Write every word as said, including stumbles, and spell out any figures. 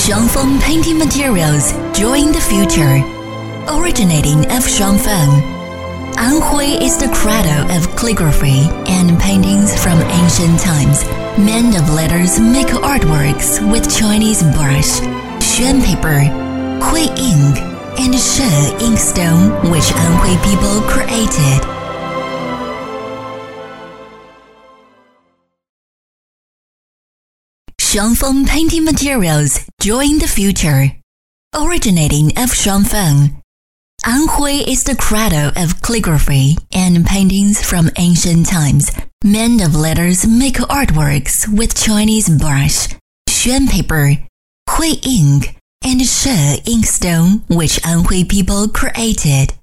Shuangfeng painting materials join the future. Originating of Shuangfeng, Anhui is the cradle of calligraphy and paintings from ancient times. Men of letters make artworks with Chinese brush, Xuan paper, Hui ink, and She inkstone, which Anhui people created. Shuangfeng painting materials join the future. Originating of Shuangfeng, Anhui is the cradle of calligraphy and paintings from ancient times. Men of letters make artworks with Chinese brush, Xuan paper, Hui ink, and She inkstone, which Anhui people created.